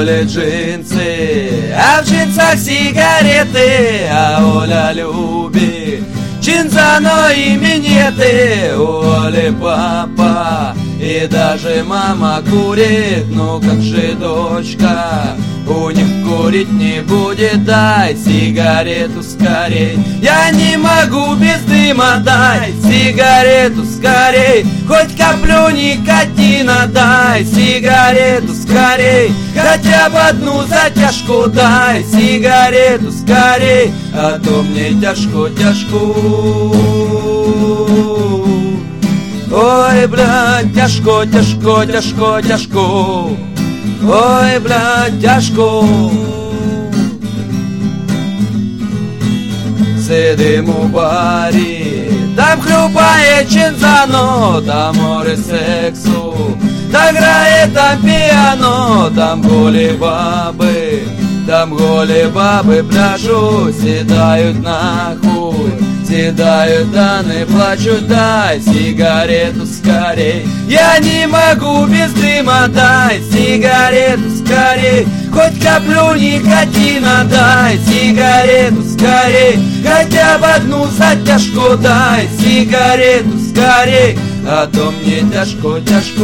Олі джинси, а в джинсах сигареты, а Оля любит чинзано и минеты. У Оли папа и даже мама курит, ну как же дочка у них курить не будет? Дай сигарету скорей, я не могу без дыма. Дай сигарету скорей, хоть каплю никотина. Дай сигарету скорей, хотя бы одну затяжку. Дай сигарету скорей, а то мне тяжко. Ой, блядь, тяжко. Ой, блядь, тяжко. Сидим у барі, там хлюпає чинзано, там море сексу, там грає там піано, там голі баби пляшуть, сідають нахуй, сідают, да не плачут. Дай сигарету скорей, я не могу без дыма. Дай сигарету скорей, хоть каплю никотина. Дай сигарету скорей, хотя бы одну затяжку. Дай сигарету скорей, а то мне тяжко.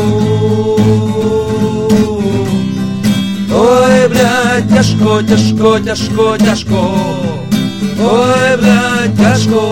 Ой, блядь, тяжко. Ой, блядь, тяжко.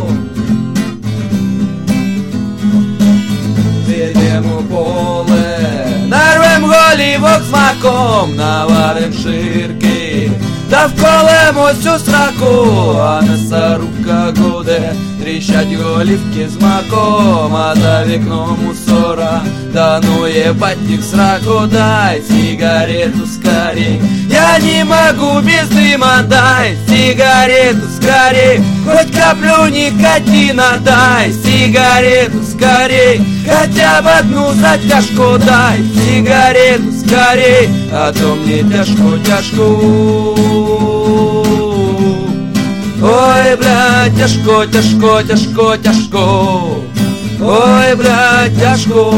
Підем у поле, нарвем голівок з маком, наварим ширки, та вколем ось у сраку, а мясорубка гуде, тріщать голівки з маком, а за вікном мусора, да ну ебать их в сраку. Дай сигарету скорей, я не могу без дыма. Дай сигарету скорей, хоть каплю никотина. Дай сигарету скорей, хотя бы одну затяжку. Дай сигарету скорей, а то мне тяжко. Ой, блядь, тяжко. Ой, блядь, тяжко.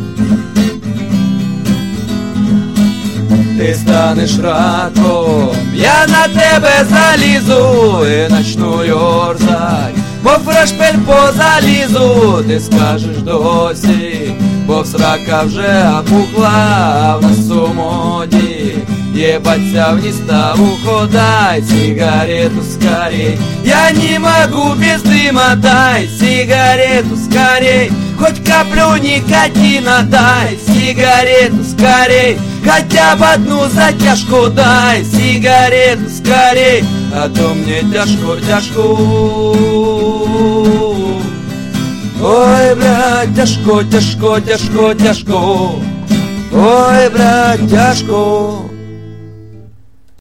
Ти станеш раком, я на тебе залізу і начну йорзать, бо фрешпель по залізу. Ти скажеш досі, бо в срака вже опухла, а в нас у моді ебаться вниз та ухо. Дай сигарету скорей, я не могу без дыма. Дай сигарету скорей, хоть каплю никотина. Дай сигарету скорей, хотя бы одну затяжку. Дай сигарету скорей, а то мне тяжко. Ой, блядь, тяжко. Ой, блядь, тяжко.